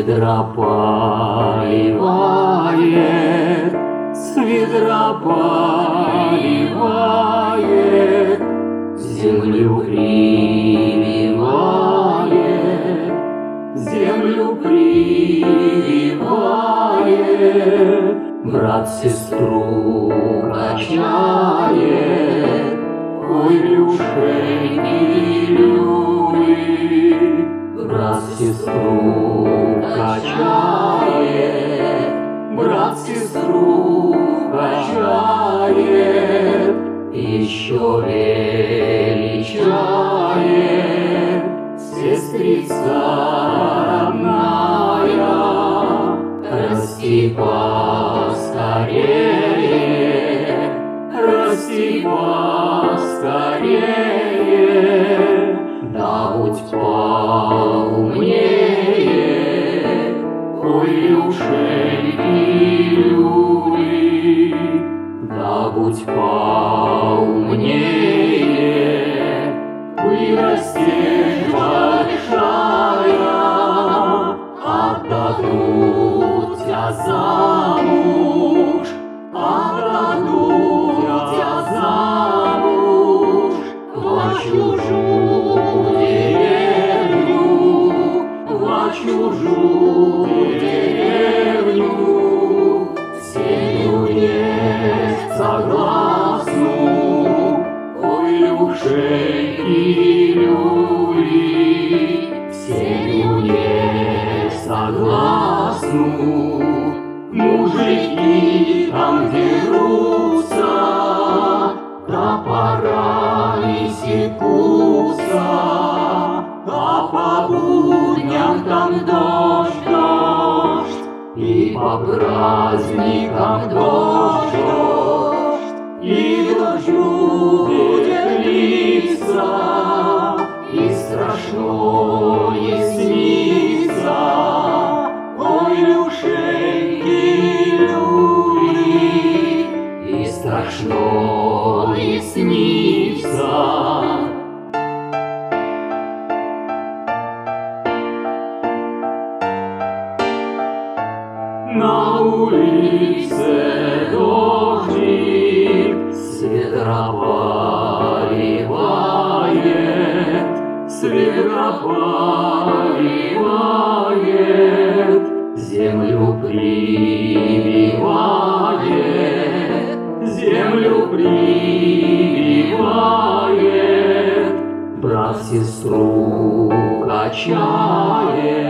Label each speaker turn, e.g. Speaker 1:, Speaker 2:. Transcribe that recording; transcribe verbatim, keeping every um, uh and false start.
Speaker 1: ведра поливает, с ведра поливает, землю прививает, землю прививает, брат сестру качает, ой, люшеньки, люли, брат сестру качает, брат сестру качает, еще величает, сестрица родная, расти поскорее, расти поскорее, да будь поумнее, ой, люшеньки, люли, да будь поумнее, вырастешь большая, отдадут тебя замуж, отдадут тебя замуж во чужую деревню, во чужую деревню, семью не согласну, ой, люшеньки, люли, семью не согласну, мужики там дерутся, топорами секутся, а по будням там дождь, дождь, и по праздникам дождь, дождь, и дождю будет литься, и страшно и снится, ой, люшеньки, люли, и страшно и снится. На улице дождик, с ведра поливает, с ведра поливает, землю прививает, землю прививает, брат сестру качает,